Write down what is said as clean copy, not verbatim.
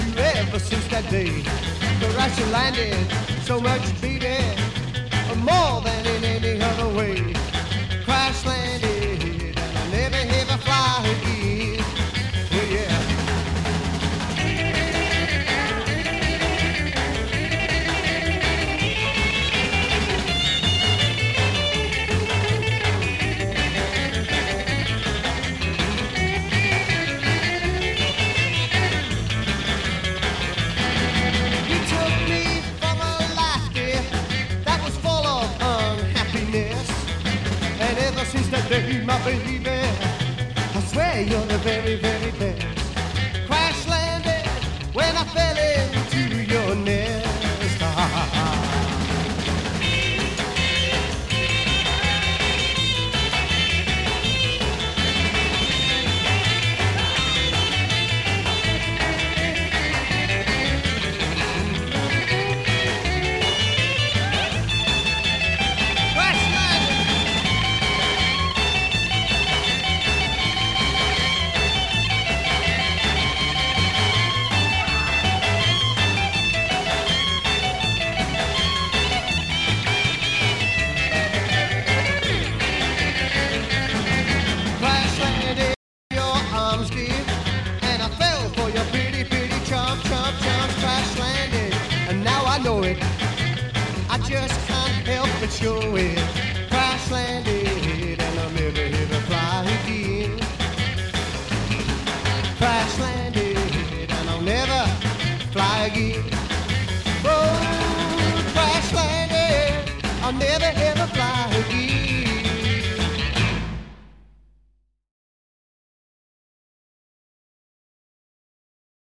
you ever since that day. Crash landed, so much beating, more than in any other way. Crash landed, and I'll never ever fly again. Oh yeah. Since that day, my baby, I swear you're the very, very best. Crash landed when I fell into your nest. I just can't help but show it. Crash landed, and I'll never ever fly again. Crash landed, and I'll never fly again. Oh, crash landed, I'll never